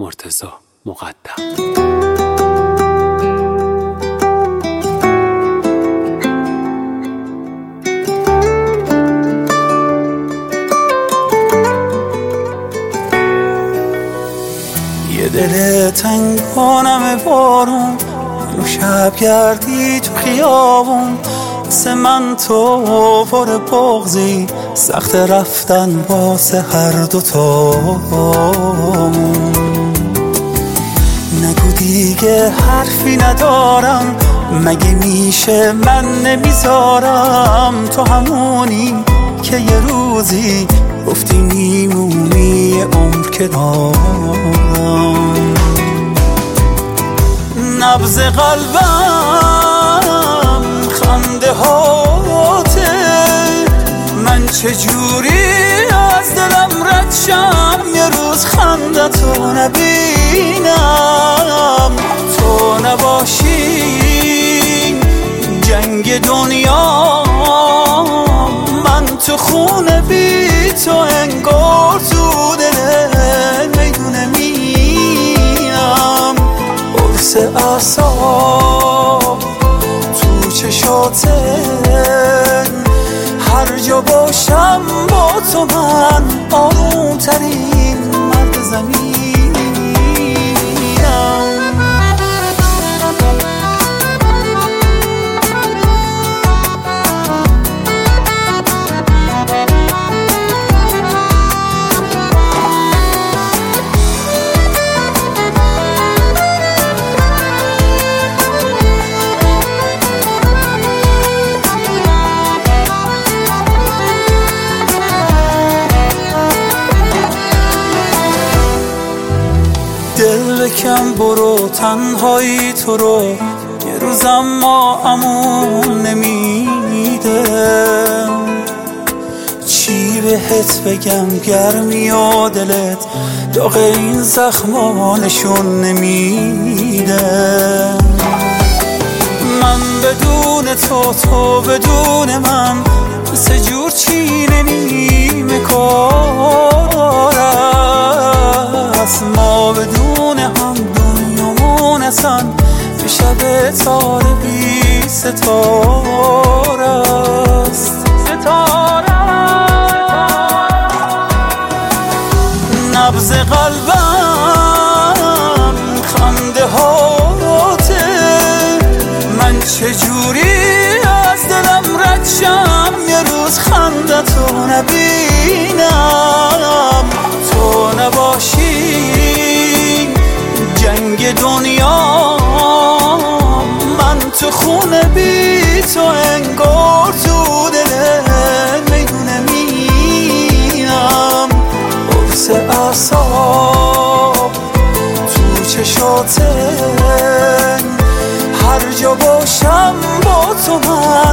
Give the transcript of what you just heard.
مرتضی مقدم. یه دل تنگ کنم بارون، منو شب گردی تو خیابون، واسه من تو پر بغضی، سخت رفتن واسه هر دوتامون. نگو دیگه حرفی ندارم، مگه میشه من نمیذارم تو همونی که یه روزی گفتی میمونی عمر کنارم. نبض قلبم خنده هاته، من چجوری از دلم رد شم یه روز خندتو نبینم. تو نباشی جنگ دنیا، من تو خونه بی تو انگار تو دل میدونه میم. قرص اعصاب تو چشاتن، هر جا باشم با تو من آروم ترین مرد زمینم. دل بکن برو، تنهایی تو رو یه روزم ما امون نمیده. چی بهت بگم گرمی و دلت داغ این زخما نشون نمیده. من بدون تو، تو بدون من، مثل جور چینه نیمه کار است. ما بدون هم دنیامون اصلا به شب تار بی ستاره است. نبض قلبم خنده هاته، من چجوری از دلم رد شم یه روز خندتو نبینم. تو نباشی جنگ دنیا، من تو خونه بی تو انگار تو دل میدونه میم. قرص اعصاب تو چشاتن، هر جا باشم با تو من